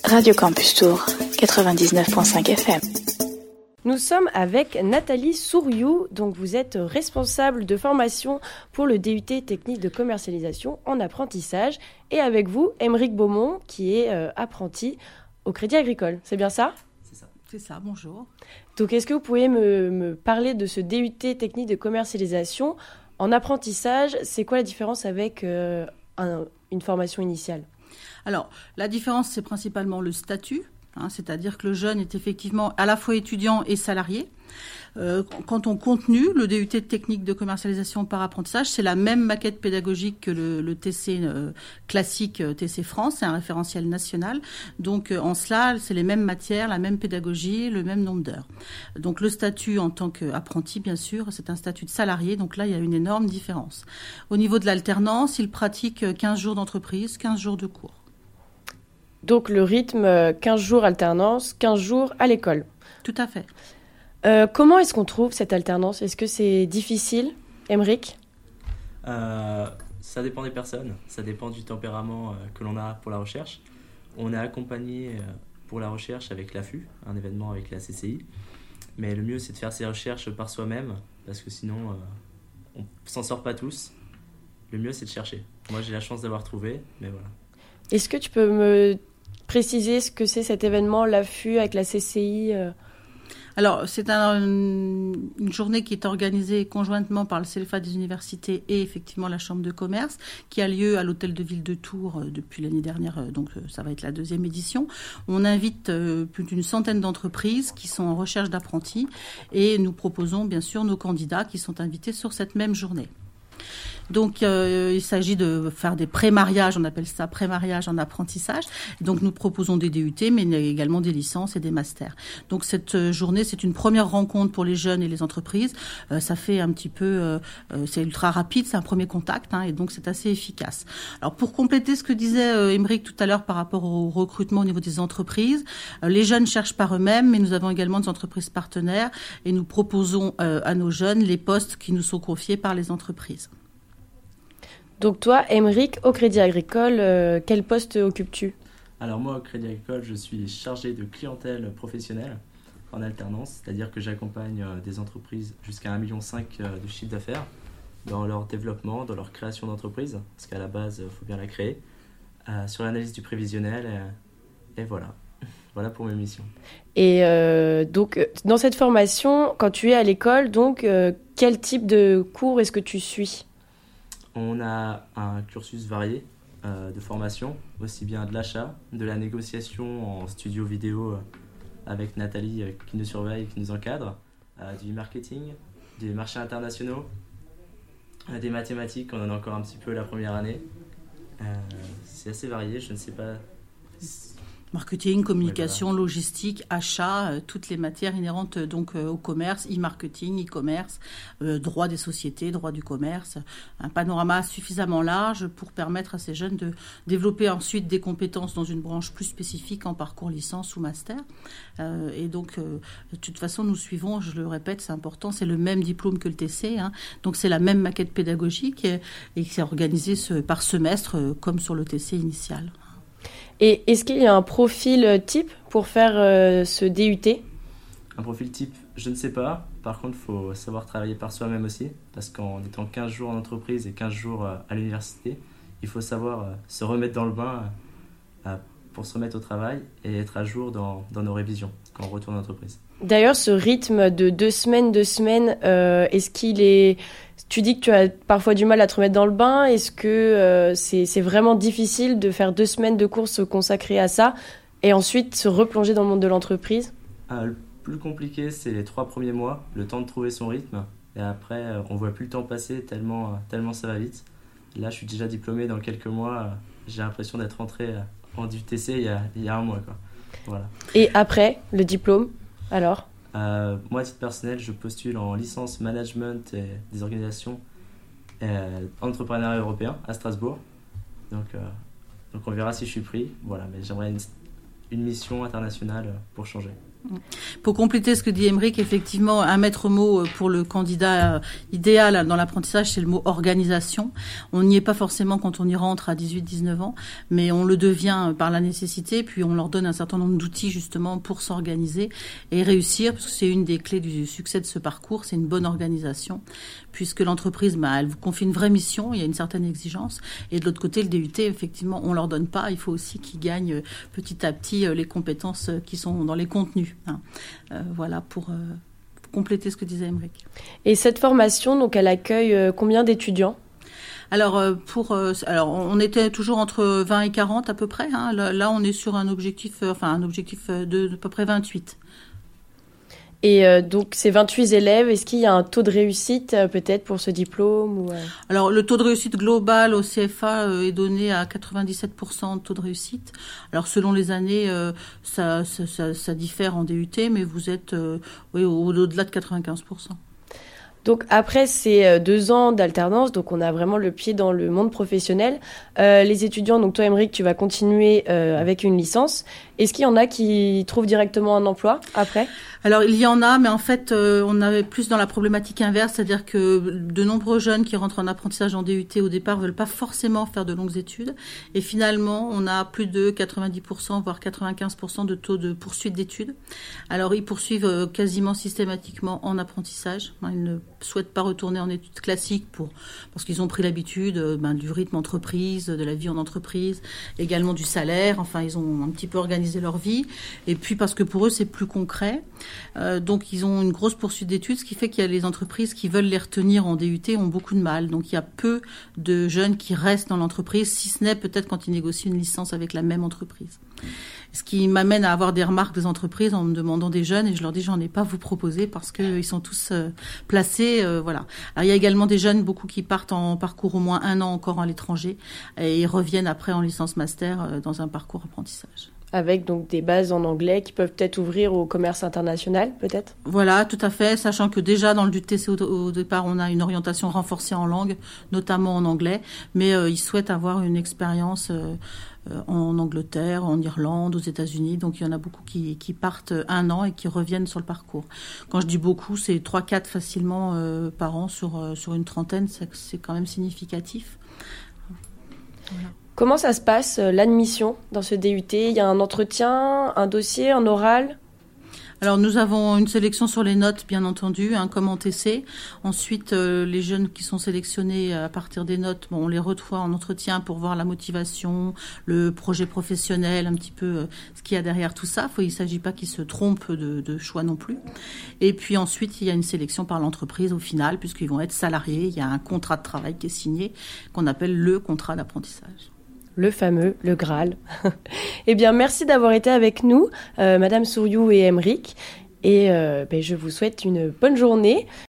Radio Campus Tour, 99.5 FM. Nous sommes avec Nathalie Souriou, donc vous êtes responsable de formation pour le DUT technique de commercialisation en apprentissage, et avec vous, Aymeric Beaumont, qui est apprenti au Crédit Agricole. C'est bien ça ? C'est ça, bonjour. Donc est-ce que vous pouvez me parler de ce DUT technique de commercialisation en apprentissage ? C'est quoi la différence avec une formation initiale ? Alors, la différence, c'est principalement le statut, c'est-à-dire que le jeune est effectivement à la fois étudiant et salarié. Quant au contenu, le DUT de technique de commercialisation par apprentissage, c'est la même maquette pédagogique que le TC classique TC France, c'est un référentiel national. Donc en cela, c'est les mêmes matières, la même pédagogie, le même nombre d'heures. Donc le statut en tant qu'apprenti, bien sûr, c'est un statut de salarié, donc là il y a une énorme différence. Au niveau de l'alternance, il pratique 15 jours d'entreprise, 15 jours de cours. Donc le rythme, 15 jours alternance, 15 jours à l'école. Tout à fait. Comment est-ce qu'on trouve cette alternance ? Est-ce que c'est difficile, Aymeric ? Ça dépend des personnes, ça dépend du tempérament que l'on a pour la recherche. On est accompagné pour la recherche avec l'AFU, un événement avec la CCI. Mais le mieux, c'est de faire ses recherches par soi-même, parce que sinon, on ne s'en sort pas tous. Le mieux, c'est de chercher. Moi, j'ai la chance d'avoir trouvé, mais voilà. Est-ce que tu peux me préciser ce que c'est cet événement, l'AFU avec la CCI ? Alors, c'est une journée qui est organisée conjointement par le CELFA des universités et effectivement la Chambre de commerce, qui a lieu à l'Hôtel de Ville de Tours depuis l'année dernière, donc ça va être la 2e édition. On invite plus d'une centaine d'entreprises qui sont en recherche d'apprentis et nous proposons bien sûr nos candidats qui sont invités sur cette même journée. Donc, il s'agit de faire des pré-mariages, on appelle ça pré-mariage en apprentissage. Donc, nous proposons des DUT, mais également des licences et des masters. Donc, cette journée, c'est une première rencontre pour les jeunes et les entreprises. Ça fait un petit peu, c'est ultra rapide, c'est un premier contact, et donc c'est assez efficace. Alors, pour compléter ce que disait Aymeric tout à l'heure par rapport au recrutement au niveau des entreprises, les jeunes cherchent par eux-mêmes, mais nous avons également des entreprises partenaires et nous proposons à nos jeunes les postes qui nous sont confiés par les entreprises. Donc toi, Aymeric, au Crédit Agricole, quel poste occupes-tu ? Alors moi, au Crédit Agricole, je suis chargé de clientèle professionnelle en alternance, c'est-à-dire que j'accompagne des entreprises jusqu'à 1,5 million de chiffre d'affaires dans leur développement, dans leur création d'entreprise, parce qu'à la base, il faut bien la créer, sur l'analyse du prévisionnel, et voilà. Voilà pour mes missions. Et donc, dans cette formation, quand tu es à l'école, donc, quel type de cours est-ce que tu suis ? On a un cursus varié de formation, aussi bien de l'achat, de la négociation en studio vidéo avec Nathalie qui nous surveille et qui nous encadre, du marketing, des marchés internationaux, des mathématiques, on en a encore un petit peu la première année. C'est assez varié, je ne sais pas... Marketing, communication, logistique, achat, toutes les matières inhérentes donc au commerce, e-marketing, e-commerce, droit des sociétés, droit du commerce, un panorama suffisamment large pour permettre à ces jeunes de développer ensuite des compétences dans une branche plus spécifique en parcours licence ou master. Et donc, de toute façon, nous suivons, je le répète, c'est important, c'est le même diplôme que le TC, donc c'est la même maquette pédagogique et c'est organisé par semestre comme sur le TC initial. Et est-ce qu'il y a un profil type pour faire ce DUT ? Un profil type, je ne sais pas. Par contre, il faut savoir travailler par soi-même aussi, parce qu'en étant 15 jours en entreprise et 15 jours à l'université, il faut savoir se remettre dans le bain pour se remettre au travail et être à jour dans nos révisions quand on retourne en entreprise. D'ailleurs, ce rythme de 2 semaines, est-ce qu'il est... Tu dis que tu as parfois du mal à te remettre dans le bain. Est-ce que c'est vraiment difficile de faire 2 semaines de cours se consacrer à ça et ensuite se replonger dans le monde de l'entreprise ? Le plus compliqué, c'est les 3 premiers mois, le temps de trouver son rythme. Et après, on ne voit plus le temps passer tellement ça va vite. Là, je suis déjà diplômé dans quelques mois. J'ai l'impression d'être rentré en DUTC il y a un mois, quoi. Voilà. Et après, le diplôme, alors ? Moi, à titre personnel, je postule en licence management et des organisations entrepreneuriat européen à Strasbourg. Donc on verra si je suis pris. Voilà, mais j'aimerais une mission internationale pour changer. Pour compléter ce que dit Aymeric, effectivement, un maître mot pour le candidat idéal dans l'apprentissage, c'est le mot organisation. On n'y est pas forcément quand on y rentre à 18-19 ans, mais on le devient par la nécessité, puis on leur donne un certain nombre d'outils justement pour s'organiser et réussir, parce que c'est une des clés du succès de ce parcours, c'est une bonne organisation, puisque l'entreprise, elle vous confie une vraie mission, il y a une certaine exigence, et de l'autre côté, le DUT, effectivement, on leur donne pas, il faut aussi qu'ils gagnent petit à petit les compétences qui sont dans les contenus. Voilà pour compléter ce que disait Aymeric. Et cette formation, donc, elle accueille combien d'étudiants ? Alors, on était toujours entre 20 et 40 à peu près. Là, on est sur un objectif de à peu près 28. Et donc, ces 28 élèves, est-ce qu'il y a un taux de réussite peut-être pour ce diplôme Alors, le taux de réussite global au CFA est donné à 97% de taux de réussite. Alors, selon les années, ça diffère en DUT, mais vous êtes au-delà de 95%. Donc après ces 2 ans d'alternance, donc on a vraiment le pied dans le monde professionnel. Les étudiants, donc toi Aymeric, tu vas continuer avec une licence. Est-ce qu'il y en a qui trouvent directement un emploi après ? Alors il y en a, mais en fait on avait plus dans la problématique inverse, c'est-à-dire que de nombreux jeunes qui rentrent en apprentissage en DUT au départ veulent pas forcément faire de longues études, et finalement on a plus de 90% voire 95% de taux de poursuite d'études. Alors ils poursuivent quasiment systématiquement en apprentissage, ils ne souhaitent pas retourner en études classiques parce qu'ils ont pris l'habitude du rythme entreprise, de la vie en entreprise, également du salaire, enfin ils ont un petit peu organisé leur vie, et puis parce que pour eux c'est plus concret. Donc ils ont une grosse poursuite d'études, ce qui fait qu'il y a les entreprises qui veulent les retenir en DUT ont beaucoup de mal. Donc il y a peu de jeunes qui restent dans l'entreprise, si ce n'est peut-être quand ils négocient une licence avec la même entreprise. Ce qui m'amène à avoir des remarques des entreprises en me demandant des jeunes, et je leur dis j'en ai pas à vous proposer parce qu'ils sont tous placés, voilà. Alors il y a également des jeunes, beaucoup qui partent en parcours au moins 1 an encore à l'étranger et ils reviennent après en licence master dans un parcours apprentissage. Avec donc des bases en anglais qui peuvent peut-être ouvrir au commerce international, peut-être ? Voilà, tout à fait, sachant que déjà dans le DUT au départ, on a une orientation renforcée en langue, notamment en anglais, mais ils souhaitent avoir une expérience en Angleterre, en Irlande, aux États-Unis, donc il y en a beaucoup qui partent 1 an et qui reviennent sur le parcours. Quand je dis beaucoup, c'est 3-4 facilement par an sur une trentaine, c'est quand même significatif. Voilà. Comment ça se passe, l'admission dans ce DUT ? Il y a un entretien, un dossier, un oral ? Alors nous avons une sélection sur les notes, bien entendu, comme en TC. Ensuite, les jeunes qui sont sélectionnés à partir des notes, on les reçoit en entretien pour voir la motivation, le projet professionnel, un petit peu ce qu'il y a derrière tout ça. Il ne s'agit pas qu'ils se trompent de choix non plus. Et puis ensuite, il y a une sélection par l'entreprise au final, puisqu'ils vont être salariés. Il y a un contrat de travail qui est signé, qu'on appelle le contrat d'apprentissage. Le fameux, le Graal. Eh bien, merci d'avoir été avec nous, Madame Souriou et Aymeric. Et je vous souhaite une bonne journée.